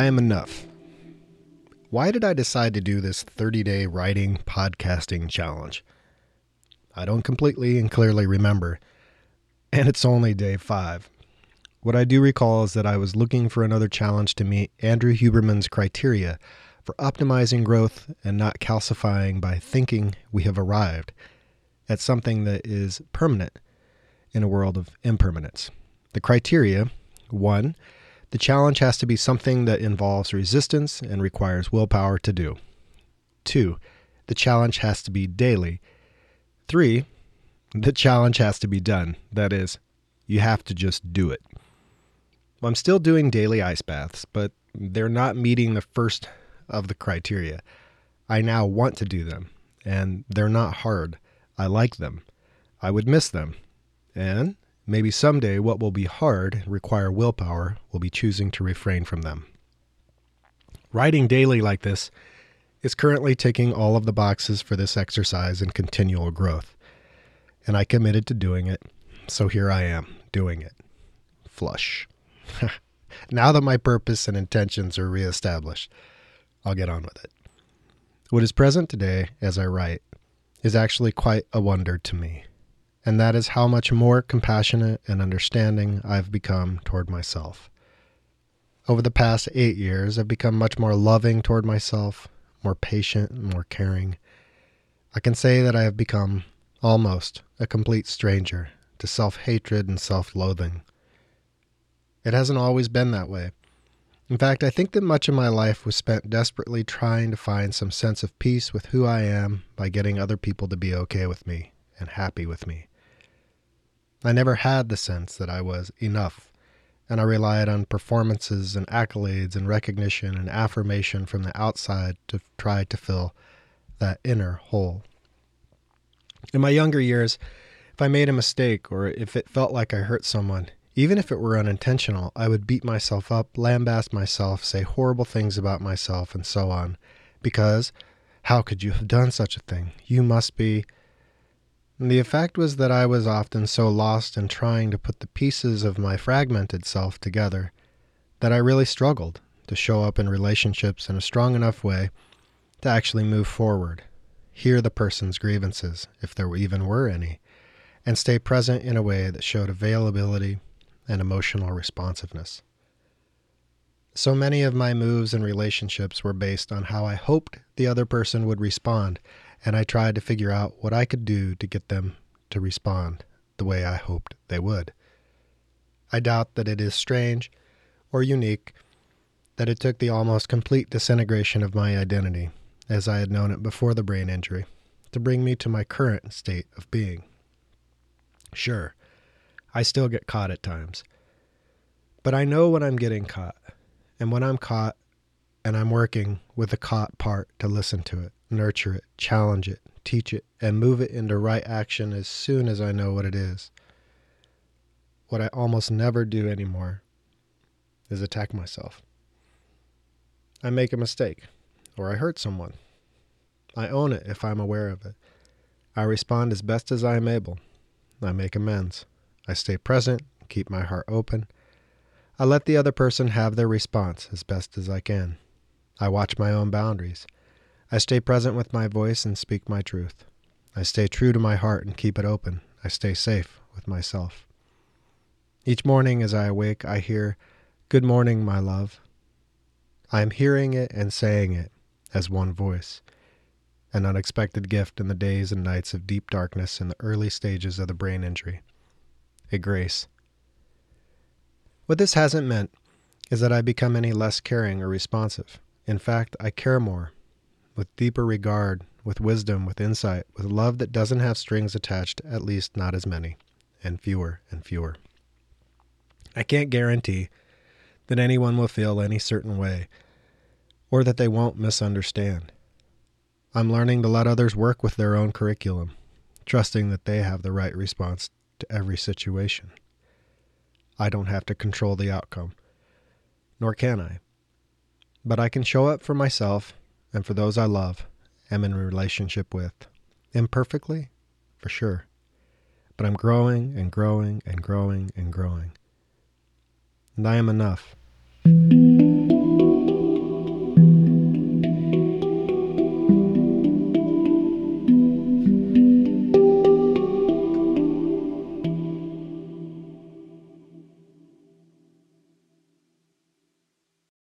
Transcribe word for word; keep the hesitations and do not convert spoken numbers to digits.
am enough. Why did I decide to do this thirty-day writing podcasting challenge? I don't completely and clearly remember, and it's only day five. What I do recall is that I was looking for another challenge to meet Andrew Huberman's criteria for optimizing growth and not calcifying by thinking we have arrived at something that is permanent in a world of impermanence. The criteria: one, the challenge has to be something that involves resistance and requires willpower to do. Two, the challenge has to be daily. Three, the challenge has to be done. That is, you have to just do it. Well, I'm still doing daily ice baths, but they're not meeting the first of the criteria. I now want to do them, and they're not hard. I like them. I would miss them. And maybe someday what will be hard and require willpower will be choosing to refrain from them. Writing daily like this is currently ticking all of the boxes for this exercise in continual growth. And I committed to doing it, so here I am, doing it. Flush. Now that my purpose and intentions are reestablished, I'll get on with it. What is present today as I write is actually quite a wonder to me, and that is how much more compassionate and understanding I've become toward myself. Over the past eight years, I've become much more loving toward myself, more patient and more caring. I can say that I have become almost a complete stranger to self-hatred and self-loathing. It hasn't always been that way. In fact, I think that much of my life was spent desperately trying to find some sense of peace with who I am by getting other people to be okay with me and happy with me. I never had the sense that I was enough, and I relied on performances and accolades and recognition and affirmation from the outside to try to fill that inner hole. In my younger years, if I made a mistake or if it felt like I hurt someone, even if it were unintentional, I would beat myself up, lambaste myself, say horrible things about myself, and so on. Because, how could you have done such a thing? You must be... And the effect was that I was often so lost in trying to put the pieces of my fragmented self together that I really struggled to show up in relationships in a strong enough way to actually move forward, hear the person's grievances, if there even were any, and stay present in a way that showed availability and emotional responsiveness. So many of my moves and relationships were based on how I hoped the other person would respond, and I tried to figure out what I could do to get them to respond the way I hoped they would. I doubt that it is strange or unique that it took the almost complete disintegration of my identity, as I had known it before the brain injury, to bring me to my current state of being. Sure, I still get caught at times, but I know when I'm getting caught, and when I'm caught and I'm working with the caught part to listen to it, nurture it, challenge it, teach it, and move it into right action as soon as I know what it is. What I almost never do anymore is attack myself. I make a mistake, or I hurt someone. I own it if I'm aware of it. I respond as best as I am able. I make amends. I stay present, keep my heart open. I let the other person have their response as best as I can. I watch my own boundaries. I stay present with my voice and speak my truth. I stay true to my heart and keep it open. I stay safe with myself. Each morning as I awake, I hear, "Good morning, my love." I am hearing it and saying it as one voice, an unexpected gift in the days and nights of deep darkness in the early stages of the brain injury. A grace. What this hasn't meant is that I become any less caring or responsive. In fact, I care more, with deeper regard, with wisdom, with insight, with love that doesn't have strings attached, at least not as many, and fewer and fewer. I can't guarantee that anyone will feel any certain way, or that they won't misunderstand. I'm learning to let others work with their own curriculum, trusting that they have the right response to every situation. I don't have to control the outcome, nor can I. But I can show up for myself and for those I love, am in a relationship with. Imperfectly, for sure. But I'm growing and growing and growing and growing. And I am enough.